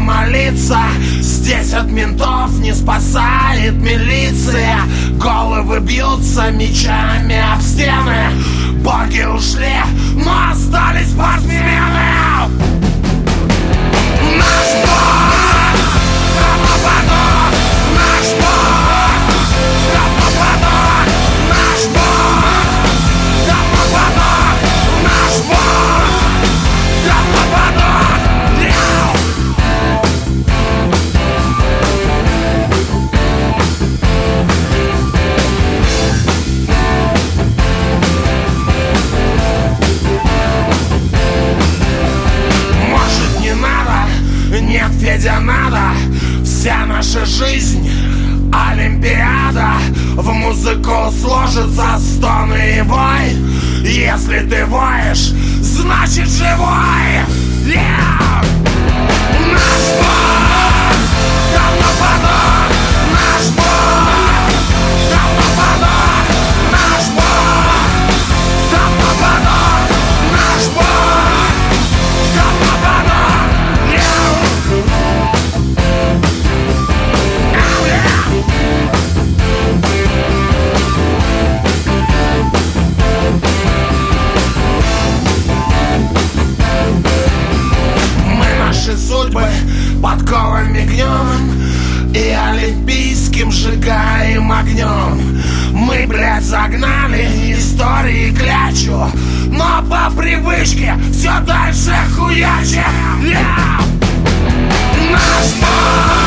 молиться. Здесь от ментов не спасает милиция. Головы бьются мечами об стены. Боги ушли, но остались спортсмены. Наш бог, Рамападо, наш бог, Рамападо, наш бог, Рамападо, наш бог, Рамападо. Нет, Федя, надо. Вся наша жизнь олимпиада. В музыку сложится стоны и вой. Если ты воешь, значит живой. Наш бог, Рамападо, наш бог, Рамападо, наш бог, Рамападо, наш бог, Рамападо. Наши судьбы подковами гнем и олимпийским сжигаем огнем. Мы, блядь, загнали истории клячу, но по привычке все дальше хуячим. Наш бог!